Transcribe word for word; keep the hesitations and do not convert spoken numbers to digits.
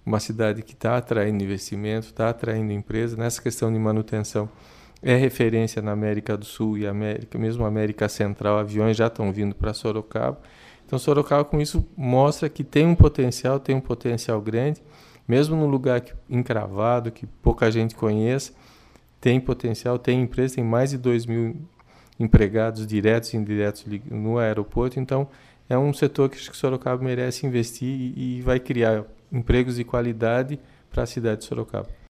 uma cidade que está atraindo investimento, está atraindo empresa. Nessa questão de manutenção, é referência na América do Sul e América, mesmo América Central, aviões já estão vindo para Sorocaba. Então, Sorocaba, com isso, mostra que tem um potencial, tem um potencial grande, mesmo num lugar que, encravado, que pouca gente conhece, tem potencial, tem empresa, tem mais de dois mil empregados diretos e indiretos no aeroporto. Então, é um setor que acho que Sorocaba merece investir e, e vai criar empregos de qualidade para a cidade de Sorocaba.